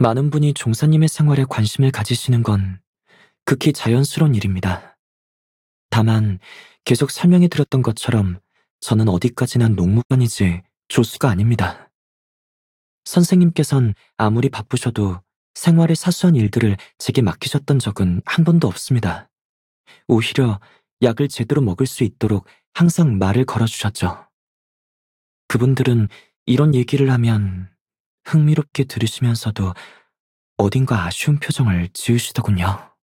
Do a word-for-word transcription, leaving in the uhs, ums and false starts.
많은 분이 종사님의 생활에 관심을 가지시는 건 극히 자연스러운 일입니다. 다만 계속 설명해 드렸던 것처럼 저는 어디까지나 농무관이지 조수가 아닙니다. 선생님께선 아무리 바쁘셔도 생활의 사소한 일들을 제게 맡기셨던 적은 한 번도 없습니다. 오히려 약을 제대로 먹을 수 있도록 항상 말을 걸어주셨죠. 그분들은 이런 얘기를 하면 흥미롭게 들으시면서도 어딘가 아쉬운 표정을 지으시더군요.